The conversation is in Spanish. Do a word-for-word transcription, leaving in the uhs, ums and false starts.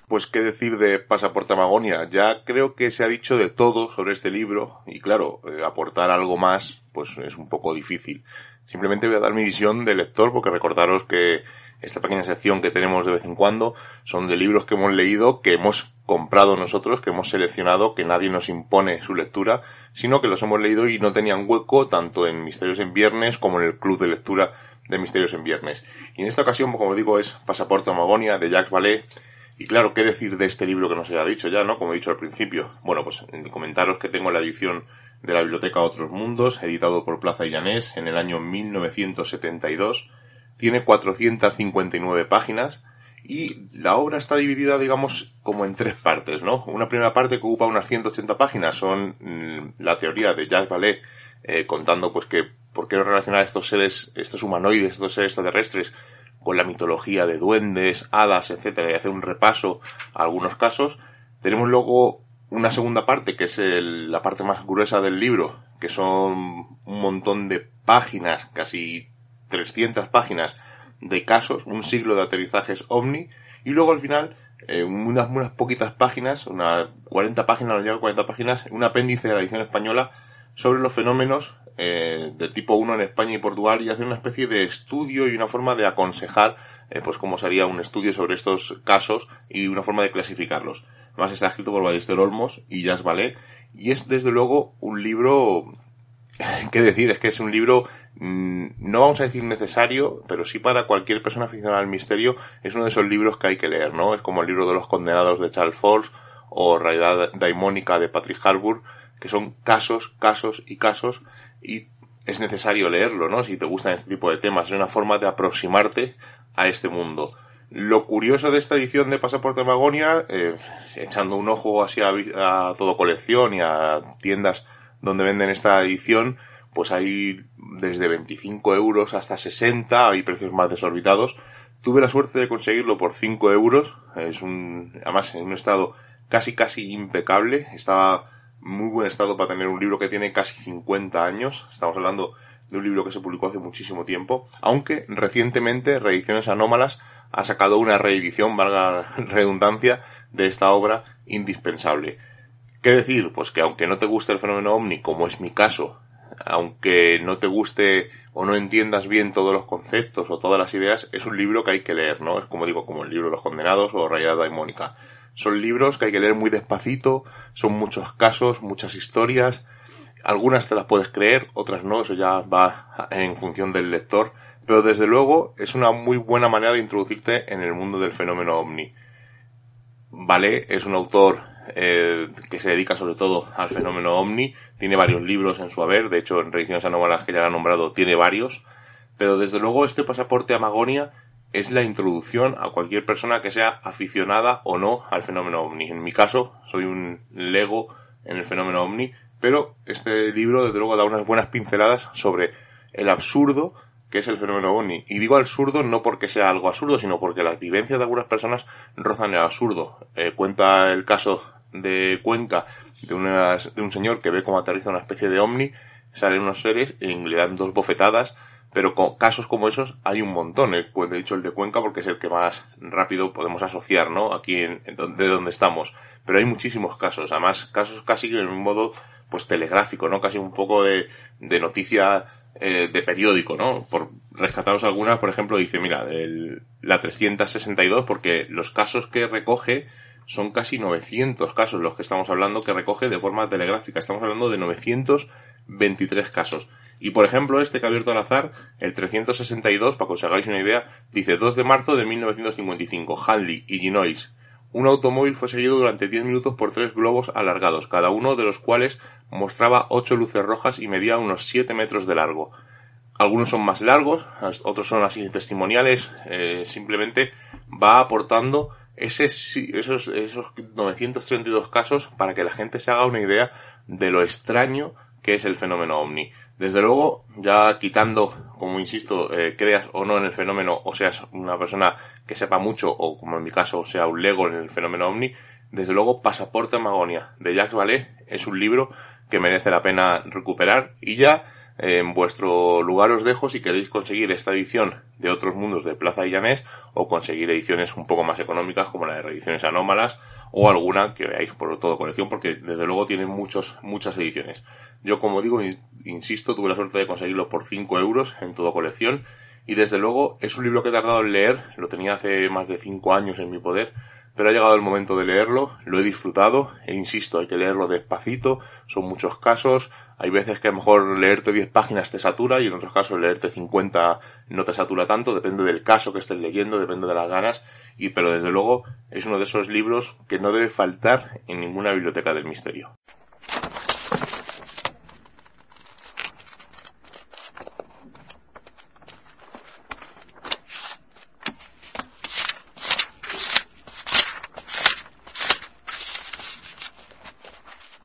Pues qué decir de Pasaporte a Magonia. Ya creo que se ha dicho de todo sobre este libro y claro, eh, aportar algo más pues es un poco difícil. Simplemente voy a dar mi visión de lector porque recordaros que esta pequeña sección que tenemos de vez en cuando son de libros que hemos leído, que hemos comprado nosotros, que hemos seleccionado, que nadie nos impone su lectura, sino que los hemos leído y no tenían hueco tanto en Misterios en Viernes como en el club de lectura de Misterios en Viernes. Y en esta ocasión, como digo, es Pasaporte a Magonia de Jacques Vallée. Y claro, ¿qué decir de este libro que nos haya dicho ya, no? Como he dicho al principio. Bueno, pues comentaros que tengo la edición de la Biblioteca Otros Mundos, editado por Plaza y Llanés en el año mil novecientos setenta y dos. Tiene cuatrocientas cincuenta y nueve páginas y la obra está dividida, digamos, como en tres partes, ¿no? Una primera parte que ocupa unas ciento ochenta páginas son mmm, la teoría de Jacques Vallée, eh, contando pues que por qué no relacionar estos seres, estos humanoides, estos seres extraterrestres con la mitología de duendes, hadas, etcétera, y hacer un repaso a algunos casos. Tenemos luego una segunda parte, que es el, la parte más gruesa del libro, que son un montón de páginas, casi trescientas páginas de casos, un siglo de aterrizajes ovni, y luego al final, eh, unas, unas poquitas páginas, unas cuarenta páginas, no llega a cuarenta páginas, un apéndice de la edición española sobre los fenómenos eh, de tipo uno en España y Portugal, y hacer una especie de estudio y una forma de aconsejar eh, pues cómo sería un estudio sobre estos casos y una forma de clasificarlos. Además está escrito por Ballester Olmos y Jacques Vallée, y es desde luego un libro, qué decir, es que es un libro mmm, no vamos a decir necesario, pero sí para cualquier persona aficionada al misterio es uno de esos libros que hay que leer, ¿no? Es como el libro de los condenados de Charles Force o Realidad Daimónica de Patrick Harbour, que son casos, casos y casos, y es necesario leerlo, ¿no? Si te gustan este tipo de temas, es una forma de aproximarte a este mundo. Lo curioso de esta edición de Pasaporte a Magonia, eh, echando un ojo así a, a todo colección y a tiendas donde venden esta edición, pues hay desde veinticinco euros hasta sesenta, hay precios más desorbitados. Tuve la suerte de conseguirlo por cinco euros, es un, además en un estado casi casi impecable, estaba muy buen estado para tener un libro que tiene casi cincuenta años. Estamos hablando de un libro que se publicó hace muchísimo tiempo, aunque recientemente Reediciones Anómalas ha sacado una reedición, valga la redundancia, de esta obra indispensable. ¿Qué decir? Pues que aunque no te guste el fenómeno ovni, como es mi caso, aunque no te guste o no entiendas bien todos los conceptos o todas las ideas, es un libro que hay que leer, ¿no? Es como digo, como el libro de los condenados o Realidad Daimónica. Son libros que hay que leer muy despacito, son muchos casos, muchas historias, algunas te las puedes creer, otras no, eso ya va en función del lector, pero desde luego es una muy buena manera de introducirte en el mundo del fenómeno ovni. Vallée es un autor eh, que se dedica sobre todo al fenómeno ovni, tiene varios libros en su haber, de hecho en Reediciones Anómalas, que ya han nombrado, tiene varios, pero desde luego este Pasaporte a Magonia es la introducción a cualquier persona que sea aficionada o no al fenómeno ovni. En mi caso, soy un lego en el fenómeno ovni, pero este libro desde luego da unas buenas pinceladas sobre el absurdo que es el fenómeno ovni. Y digo absurdo no porque sea algo absurdo, sino porque las vivencias de algunas personas rozan el absurdo. Eh, cuenta el caso de Cuenca de, unas, de un señor que ve cómo aterriza una especie de ovni, salen unos seres y le dan dos bofetadas. Pero con casos como esos hay un montón. He dicho el de Cuenca porque es el que más rápido podemos asociar, ¿no? Aquí en, en de donde estamos. Pero hay muchísimos casos. Además, casos casi en un modo, pues, telegráfico, ¿no? Casi un poco de, de noticia eh, de periódico, ¿no? Por rescataros algunas, por ejemplo, dice, mira, el, la trescientos sesenta y dos, porque los casos que recoge son casi novecientos casos los que estamos hablando, que recoge de forma telegráfica. Estamos hablando de novecientos veintitrés casos. Y por ejemplo, este que ha abierto al azar, el trescientos sesenta y dos, para que os hagáis una idea, dice dos de marzo de mil novecientos cincuenta y cinco, Hadley, Illinois. Un automóvil fue seguido durante diez minutos por tres globos alargados, cada uno de los cuales mostraba ocho luces rojas y medía unos siete metros de largo. Algunos son más largos, otros son así testimoniales, eh, simplemente va aportando ese, esos, esos novecientos treinta y dos casos para que la gente se haga una idea de lo extraño que es el fenómeno ovni. Desde luego, ya quitando, como insisto, eh, creas o no en el fenómeno, o seas una persona que sepa mucho, o como en mi caso, sea un lego en el fenómeno ovni, desde luego, Pasaporte a Magonia, de Jacques Vallée, es un libro que merece la pena recuperar. Y ya, En vuestro lugar os dejo si queréis conseguir esta edición de Otros Mundos de Plaza y Llanés o conseguir ediciones un poco más económicas como la de Reediciones Anómalas o alguna que veáis por todo colección, porque desde luego tienen muchos, muchas ediciones. Yo, como digo, insisto, tuve la suerte de conseguirlo por cinco euros en todo colección y desde luego es un libro que he tardado en leer, lo tenía hace más de cinco años en mi poder, pero ha llegado el momento de leerlo, lo he disfrutado e insisto, hay que leerlo despacito, son muchos casos, hay veces que a lo mejor leerte diez páginas te satura y en otros casos leerte cincuenta no te satura tanto, depende del caso que estés leyendo, depende de las ganas, y pero desde luego es uno de esos libros que no debe faltar en ninguna biblioteca del misterio.